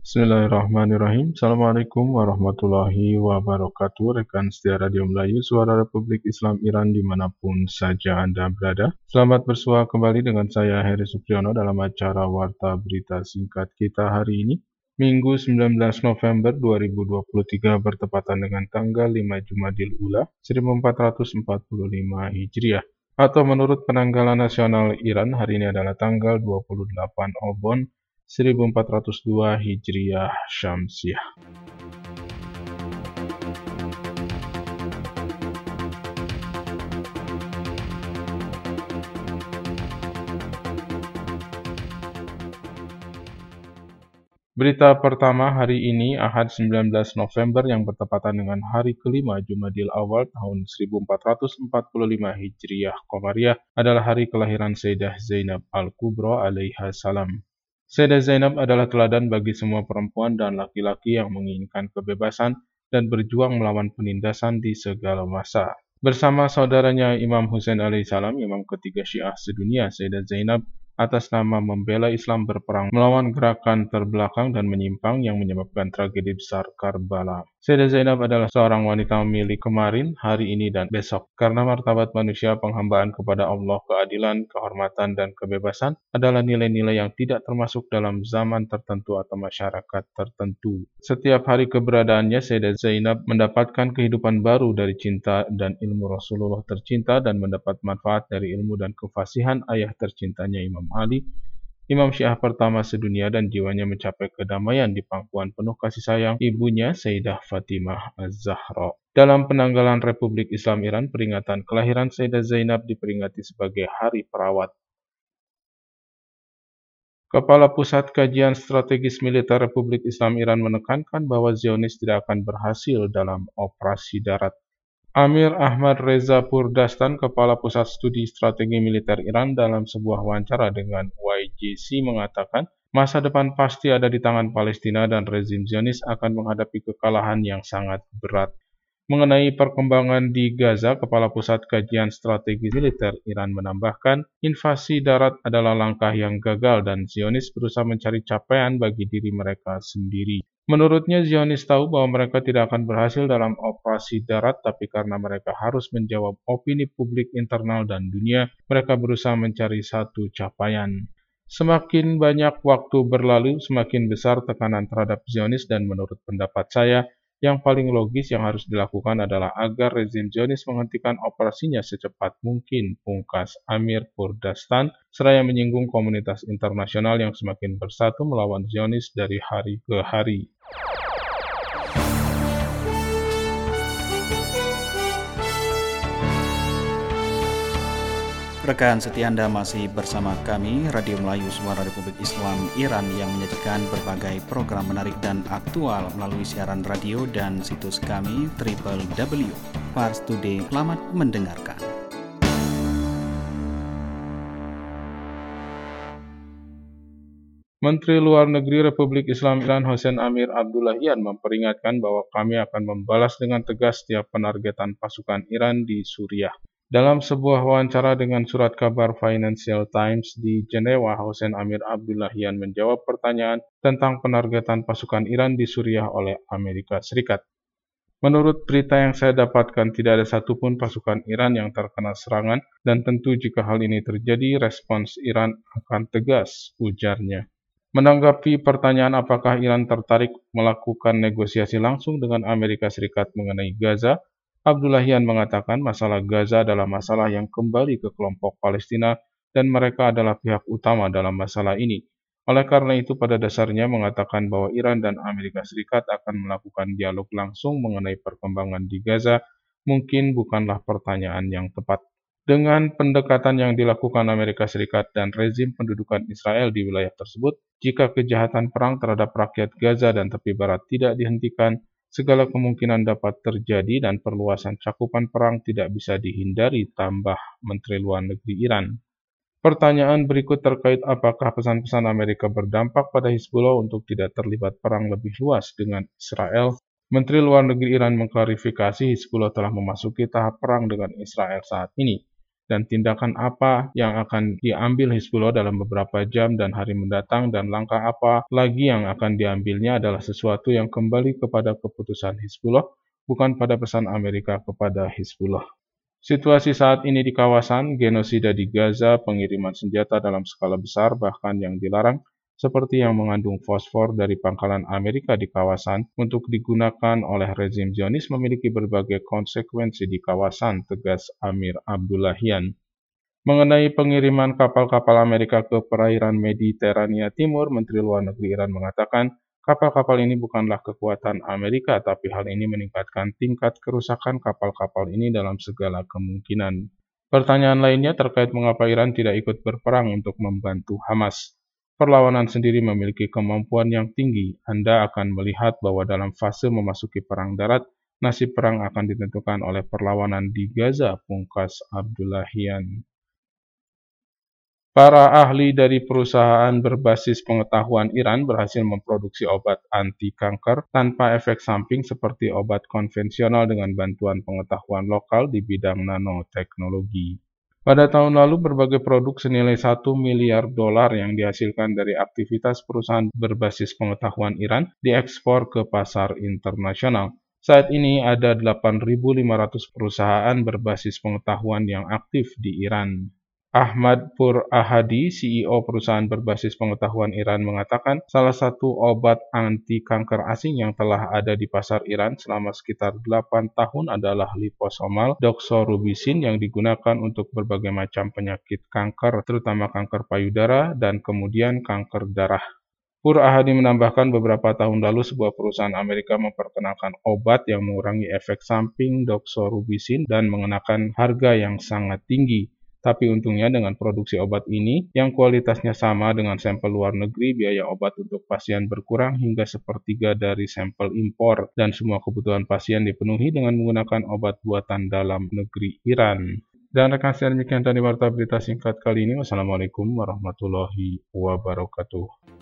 Bismillahirrahmanirrahim. Assalamualaikum warahmatullahi wabarakatuh. Rekan setia Radio Melayu, Suara Republik Islam Iran dimanapun saja Anda berada. Selamat bersua kembali dengan saya Heri Supriyono dalam acara Warta Berita Singkat kita hari ini. Minggu 19 November 2023 bertepatan dengan tanggal 5 Jumadil Ula 1445 Hijriah. Atau menurut penanggalan nasional Iran, hari ini adalah tanggal 28 Obon 1402 Hijriah Syamsiah. Berita pertama hari ini, Ahad 19 November yang bertepatan dengan hari kelima Jumadil Awal tahun 1445 Hijriah Qamariyah adalah hari kelahiran Sayyidah Zainab Al-Kubra alaiha salam. Sayyidah Zainab adalah teladan bagi semua perempuan dan laki-laki yang menginginkan kebebasan dan berjuang melawan penindasan di segala masa. Bersama saudaranya Imam Husain alaihissalam, imam ketiga Syiah sedunia, Sayyidah Zainab atas nama membela Islam berperang melawan gerakan terbelakang dan menyimpang yang menyebabkan tragedi besar Karbala. Sayyidah Zainab adalah seorang wanita milik kemarin, hari ini, dan besok. Karena martabat manusia, penghambaan kepada Allah, keadilan, kehormatan, dan kebebasan adalah nilai-nilai yang tidak termasuk dalam zaman tertentu atau masyarakat tertentu. Setiap hari keberadaannya, Sayyidah Zainab mendapatkan kehidupan baru dari cinta dan ilmu Rasulullah tercinta dan mendapat manfaat dari ilmu dan kefasihan ayah tercintanya Imam Ali, Imam Syiah pertama sedunia, dan jiwanya mencapai kedamaian di pangkuan penuh kasih sayang ibunya Sayyidah Fatimah Az-Zahra. Dalam penanggalan Republik Islam Iran, peringatan kelahiran Sayyidah Zainab diperingati sebagai Hari Perawat. Kepala Pusat Kajian Strategis Militer Republik Islam Iran menekankan bahwa Zionis tidak akan berhasil dalam operasi darat. Amir Ahmad Reza Purdastan, Kepala Pusat Studi Strategi Militer Iran, dalam sebuah wawancara dengan YJC mengatakan, masa depan pasti ada di tangan Palestina dan rezim Zionis akan menghadapi kekalahan yang sangat berat. Mengenai perkembangan di Gaza, Kepala Pusat Kajian Strategi Militer Iran menambahkan, invasi darat adalah langkah yang gagal dan Zionis berusaha mencari capaian bagi diri mereka sendiri. Menurutnya, Zionis tahu bahwa mereka tidak akan berhasil dalam operasi darat, tapi karena mereka harus menjawab opini publik internal dan dunia, mereka berusaha mencari satu capaian. Semakin banyak waktu berlalu, semakin besar tekanan terhadap Zionis, dan menurut pendapat saya, yang paling logis yang harus dilakukan adalah agar rezim Zionis menghentikan operasinya secepat mungkin, pungkas Amir Purdastan, seraya menyinggung komunitas internasional yang semakin bersatu melawan Zionis dari hari ke hari. Rekan setia Anda masih bersama kami, Radio Melayu Suara Republik Islam Iran, yang menyajikan berbagai program menarik dan aktual melalui siaran radio dan situs kami www.parstoday. Selamat mendengarkan. Menteri Luar Negeri Republik Islam Iran Hossein Amir Abdullahian memperingatkan bahwa kami akan membalas dengan tegas setiap penargetan pasukan Iran di Suriah. Dalam sebuah wawancara dengan surat kabar Financial Times di Jenewa, Hossein Amir Abdullahian menjawab pertanyaan tentang penargetan pasukan Iran di Suriah oleh Amerika Serikat. Menurut berita yang saya dapatkan, tidak ada satupun pasukan Iran yang terkena serangan, dan tentu jika hal ini terjadi, respons Iran akan tegas, ujarnya. Menanggapi pertanyaan apakah Iran tertarik melakukan negosiasi langsung dengan Amerika Serikat mengenai Gaza, Abdullahian mengatakan masalah Gaza adalah masalah yang kembali ke kelompok Palestina dan mereka adalah pihak utama dalam masalah ini. Oleh karena itu, pada dasarnya mengatakan bahwa Iran dan Amerika Serikat akan melakukan dialog langsung mengenai perkembangan di Gaza mungkin bukanlah pertanyaan yang tepat. Dengan pendekatan yang dilakukan Amerika Serikat dan rezim pendudukan Israel di wilayah tersebut, jika kejahatan perang terhadap rakyat Gaza dan tepi barat tidak dihentikan, segala kemungkinan dapat terjadi dan perluasan cakupan perang tidak bisa dihindari, tambah Menteri Luar Negeri Iran. Pertanyaan berikut terkait apakah pesan-pesan Amerika berdampak pada Hizbullah untuk tidak terlibat perang lebih luas dengan Israel. Menteri Luar Negeri Iran mengklarifikasi Hizbullah telah memasuki tahap perang dengan Israel saat ini. dan tindakan apa yang akan diambil Hizbullah dalam beberapa jam dan hari mendatang, dan langkah apa lagi yang akan diambilnya adalah sesuatu yang kembali kepada keputusan Hizbullah, bukan pada pesan Amerika kepada Hizbullah. Situasi saat ini di kawasan, genosida di Gaza, pengiriman senjata dalam skala besar bahkan yang dilarang, seperti yang mengandung fosfor dari pangkalan Amerika di kawasan untuk digunakan oleh rezim Zionis memiliki berbagai konsekuensi di kawasan, tegas Amir Abdullahian. Mengenai pengiriman kapal-kapal Amerika ke perairan Mediterania Timur, Menteri Luar Negeri Iran mengatakan, kapal-kapal ini bukanlah kekuatan Amerika, tapi hal ini meningkatkan tingkat kerusakan kapal-kapal ini dalam segala kemungkinan. Pertanyaan lainnya terkait mengapa Iran tidak ikut berperang untuk membantu Hamas. Perlawanan sendiri memiliki kemampuan yang tinggi. Anda akan melihat bahwa dalam fase memasuki perang darat, nasib perang akan ditentukan oleh perlawanan di Gaza, pungkas Abdullahian. Para ahli dari perusahaan berbasis pengetahuan Iran berhasil memproduksi obat anti-kanker tanpa efek samping seperti obat konvensional dengan bantuan pengetahuan lokal di bidang nanoteknologi. Pada tahun lalu, berbagai produk senilai $1 miliar yang dihasilkan dari aktivitas perusahaan berbasis pengetahuan Iran diekspor ke pasar internasional. Saat ini ada 8.500 perusahaan berbasis pengetahuan yang aktif di Iran. Ahmad Pur Ahadi, CEO perusahaan berbasis pengetahuan Iran, mengatakan salah satu obat anti-kanker asing yang telah ada di pasar Iran selama sekitar 8 tahun adalah liposomal doxorubicin yang digunakan untuk berbagai macam penyakit kanker, terutama kanker payudara dan kemudian kanker darah. Pur Ahadi menambahkan beberapa tahun lalu sebuah perusahaan Amerika memperkenalkan obat yang mengurangi efek samping doxorubicin dan mengenakan harga yang sangat tinggi. Tapi untungnya dengan produksi obat ini, yang kualitasnya sama dengan sampel luar negeri, biaya obat untuk pasien berkurang hingga sepertiga dari sampel impor, dan semua kebutuhan pasien dipenuhi dengan menggunakan obat buatan dalam negeri Iran. Dan rekan saya, demikian tadi warta berita singkat kali ini. Wassalamualaikum warahmatullahi wabarakatuh.